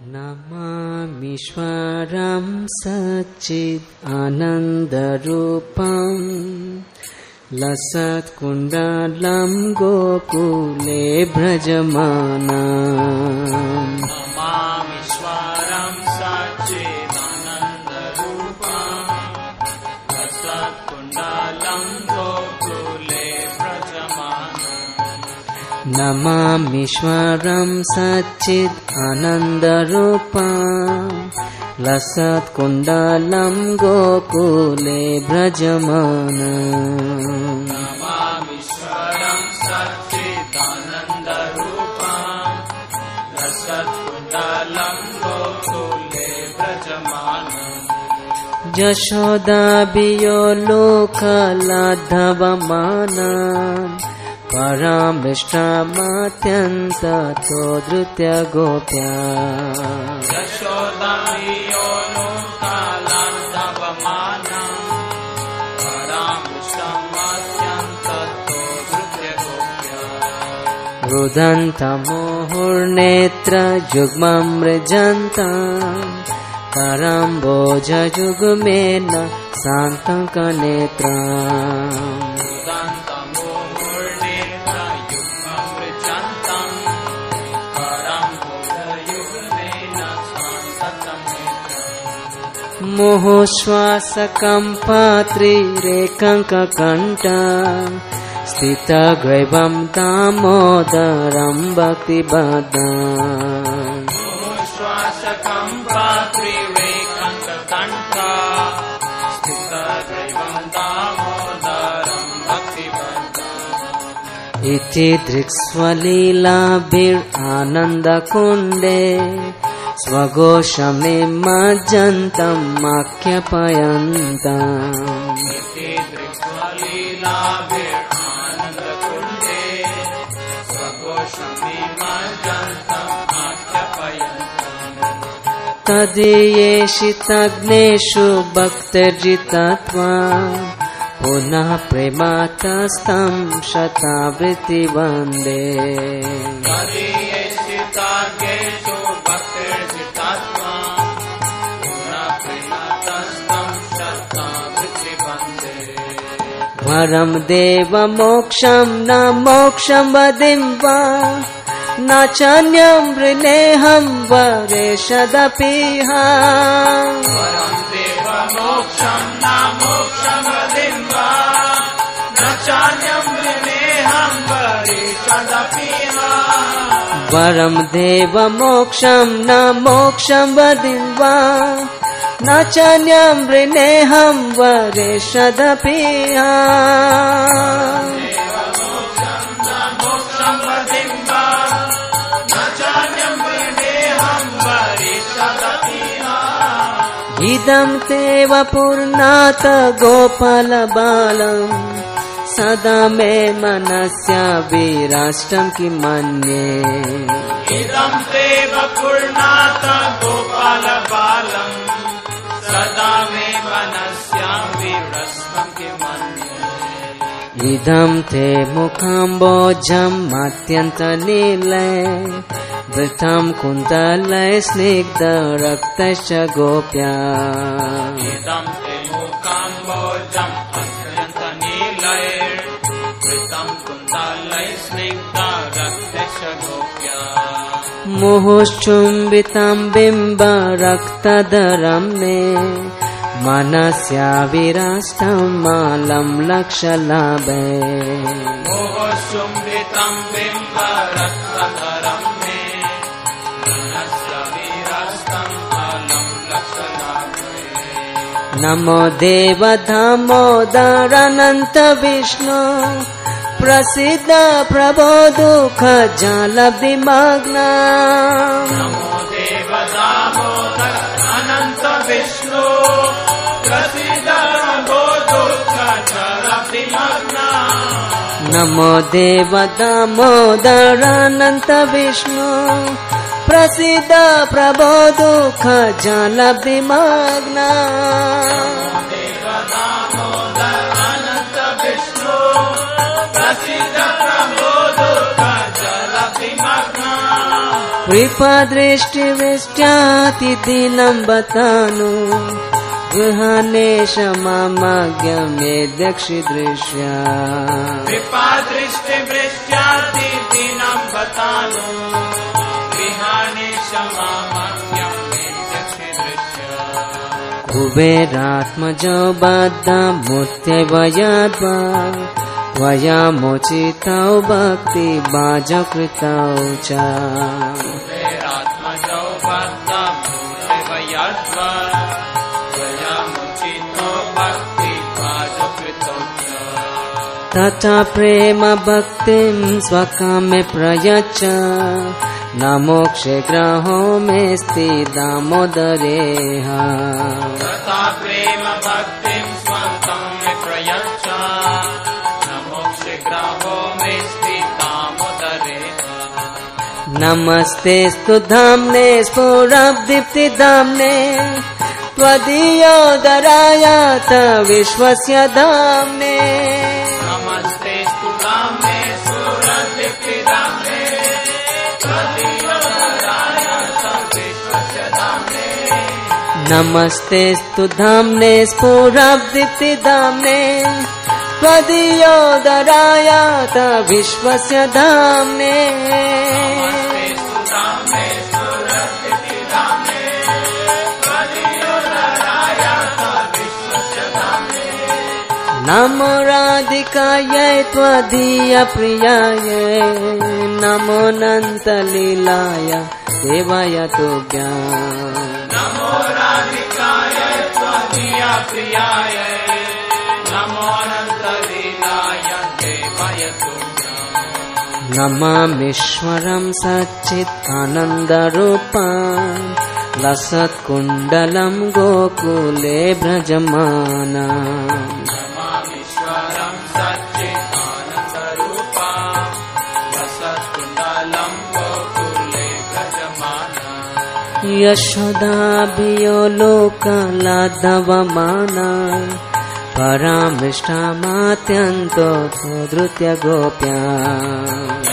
नमामीश्वरं सच्चित् आनन्दरूपं लसत्कुण्डलं गोकुले भ्रजमानम् नमामीश्वरं सच्चित् आनन्दरूपं लसत्कुण्डलं गोकुले भ्रजमानम् नमामीश्वरं सच्चित् आनन्दरूपं लसत्कुण्डलं गोकुले भ्रजमानम् नमामीश्वरं सच्चित् आनन्दरूपं लसत्कुण्डलं गोकुले भ्रजमानम् यशोदाभियो लोकलाद्धवमानम् परामृष्टमात्यन्ततो धृत्य गोप्या यशोदाभियो लोकलाद्धवमानम् परामृष्टमात्यन्ततो धृत्य गोप्या रुदन्तमुहुर्नेत्र युग्मं मृजन्तम् करम्बोजयुग्मेन सान्तकनेत्रम् मुहुश्वासकम्पात्रिरेकङ्ककण्ठं स्थितग्रैवं दामोदरं भक्तिबद्धम् इति दृक्स्वलीलाभिरानन्दकुण्डे स्वघोषमिमज्जन्तम् आख्यापयन्तम् तदीयेषितग्नेषु भक्तिर्जितत्वा पुनः प्रेमातस्तं शतावृत्ति वन्दे वरं देवमोक्षं न मोक्षं वदिं वा न चान्यं वृणेऽहं वरेशदपीह वरं देवमोक्षं न मोक्षं वदिं वा न चान्यं वृणेऽहं वरेशदपीह वरं देवमोक्षं न मोक्षं वदिं वा न चान्यं वृणेऽहं वरेशदपीह इदं ते वपुर्नाथ गोपालबालं सदा मे मनस्याभिराष्टं किमन्ये इदं ते वपुर्नाथ गोपालबालं सदा मे मनस्याभिराष्टं किमन्ये इदं ते मुखाम्बोजम् अत्यन्तनीले वृथं कुन्तले स्निग्धरक्तश्च गोप्या इदं ते मुखाम्बोजम् अत्यन्तनीले वृथं कुन्तले स्निग्धरक्तश्च गोप्या मुहुश्चुम्बितं बिम्बरक्तधरं मे मनस्याभिराष्टं मालं लक्षलाभे मुहुश्चुम्बितं बिम्बरक्तधरं मे मनस्याभिराष्टं मालं लक्षलाभे नमो देव दामोदरानन्त विष्णु प्रसिद्ध प्रभो दुःख जालब्धिमग्ना नमो देव दामोदर अनंत विष्णु प्रसिद्ध प्रभो दुःख जालब्धिमग्ना नमो देव दामोदरानन्त विष्णु प्रसिद्ध प्रभो दुःख जालब्धिमग्ना प्रसिद्ध प्रभो दुःख जालब्धिमग्ना कृपादृष्टिवृष्ट्याति दीनं बतानु गृहानेश मामाज्ञमे दक्षिदृश्या कृपादृष्टिवृष्ट्याति दीनं बतानु गृहानेश मामाज्ञमे दक्षिदृश्या कुबेरात्मजो बद्धमुत्यवयद्वा त्वया मोचितौ भक्ति बाजकृतौ च कुबेरात्मजो बद्धमुत्यवयद्वा त्वया मोचितौ भक्ति बाजकृतौ च तथा प्रेम भक्तिं स्वकामे प्रयच्छ न मोक्षे ग्रहो मेऽस्ति दामोदरेह तथा प्रेम भक्तिं स्वकामे प्रयच्छ न मोक्षे ग्रहो मेऽस्ति दामोदरेह नमस्तेस्तु धाम्ने स्फुरद्दीप्तिधाम्ने त्वदीयोदरायात विश्वस्य धाम्ने नमस्तेस्तु धाम्ने स्फुरद्दीप्तिधाम्ने त्वदीयोदरायात विश्वस्य धाम्ने नमस्तेस्तु धाम्ने स्फुरद्दीप्तिधाम्ने त्वदीयोदरायात विश्वस्य धाम्ने नमस्तेस्तु धाम्ने स्फुरद्दीप्तिधाम्ने त्वदीयोदरायात विश्वस्य धाम्ने नमो राधिकायै त्वदीयप्रियायै नमो अनन्तलीलाय देवाय तुभ्यम् नमो राधिकाय त्वदीयप्रियाय नमो अनन्तलीलाय देवाय तुभ्यम् नमामीश्वरं सच्चिदानन्दरूपं लसत्कुण्डलं गोकुले व्रजमानम् नमामीश्वरं सच्चिदानन्दरूपं लसत्कुण्डलं गोकुले व्रजमानम् यशोदाभियो लोकलाधवमानम् परामृष्टामात्यन्तो धृत्य गोप्या